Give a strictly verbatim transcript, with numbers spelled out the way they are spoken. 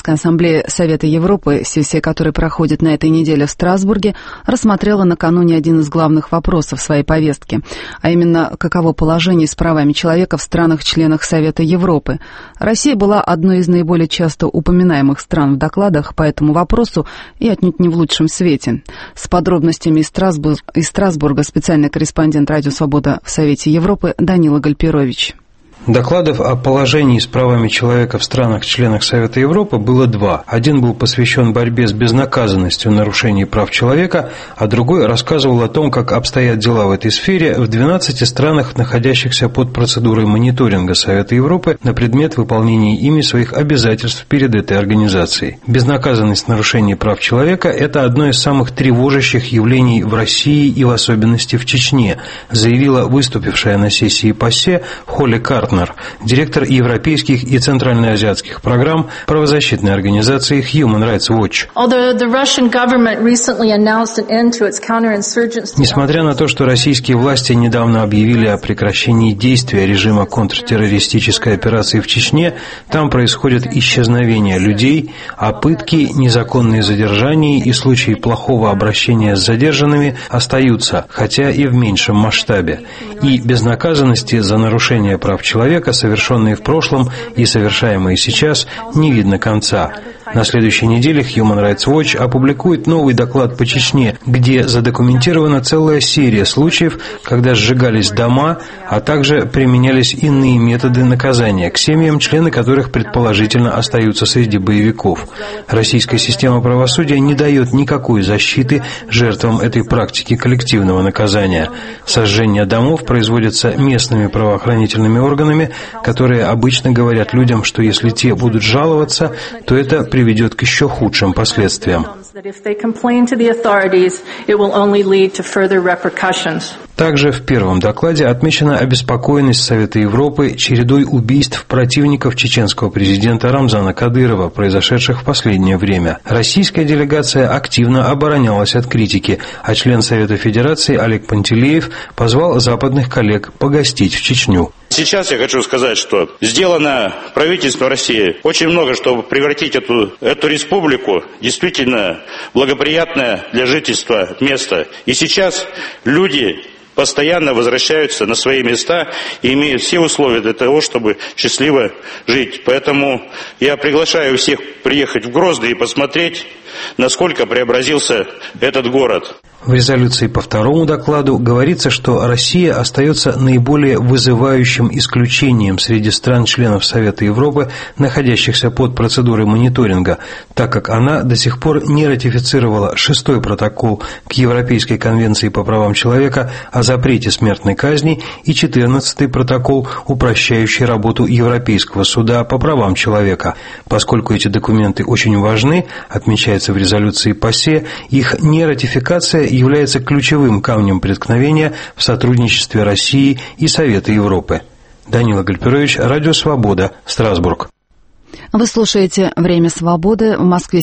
Парламентская ассамблея Совета Европы, сессия которой проходит на этой неделе в Страсбурге, рассмотрела накануне один из главных вопросов своей повестки, а именно, каково положение с правами человека в странах-членах Совета Европы. Россия была одной из наиболее часто упоминаемых стран в докладах по этому вопросу и отнюдь не в лучшем свете. С подробностями из, Страсбур... из Страсбурга специальный корреспондент «Радио Свобода» в Совете Европы Данила Гальперович. Докладов о положении с правами человека в странах-членах Совета Европы было два. Один был посвящен борьбе с безнаказанностью нарушений прав человека, а другой рассказывал о том, как обстоят дела в этой сфере в двенадцати странах, находящихся под процедурой мониторинга Совета Европы на предмет выполнения ими своих обязательств перед этой организацией. Безнаказанность нарушений прав человека – это одно из самых тревожащих явлений в России и в особенности в Чечне, заявила выступившая на сессии ПАСЕ Холли Картнер, директор европейских и центральноазиатских программ правозащитной организации Human Rights Watch. Несмотря на то, что российские власти недавно объявили о прекращении действия режима контртеррористической операции в Чечне, там происходят исчезновения людей, а пытки, незаконные задержания и случаи плохого обращения с задержанными остаются, хотя и в меньшем масштабе. И безнаказанности за нарушение прав человека, совершенные в прошлом и совершаемые сейчас, не видно конца. На следующей неделе Human Rights Watch опубликует новый доклад по Чечне, где задокументирована целая серия случаев, когда сжигались дома, а также применялись иные методы наказания к семьям, члены которых предположительно остаются среди боевиков. Российская система правосудия не дает никакой защиты жертвам этой практики коллективного наказания. Сожжение домов производится местными правоохранительными органами, которые обычно говорят людям, что если те будут жаловаться, то это приведет к еще худшим последствиям. Также в первом докладе отмечена обеспокоенность Совета Европы чередой убийств противников чеченского президента Рамзана Кадырова, произошедших в последнее время. Российская делегация активно оборонялась от критики, а член Совета Федерации Олег Пантелеев позвал западных коллег погостить в Чечню. Сейчас я хочу сказать, что сделано правительством России очень много, чтобы превратить эту, эту республику действительно благоприятное для жительства место. И сейчас люди постоянно возвращаются на свои места и имеют все условия для того, чтобы счастливо жить. Поэтому я приглашаю всех приехать в Грозный и посмотреть, насколько преобразился этот город. В резолюции по второму докладу говорится, что Россия остается наиболее вызывающим исключением среди стран-членов Совета Европы, находящихся под процедурой мониторинга, так как она до сих пор не ратифицировала шестой протокол к Европейской конвенции по правам человека о запрете смертной казни и четырнадцатый протокол, упрощающий работу Европейского суда по правам человека. Поскольку эти документы очень важны, отмечается в резолюции ПАСЕ, их нератификация является ключевым камнем преткновения в сотрудничестве России и Совета Европы. Данила Гальперович, Радио Свобода, Страсбург. Вы слушаете «Время свободы». В Москве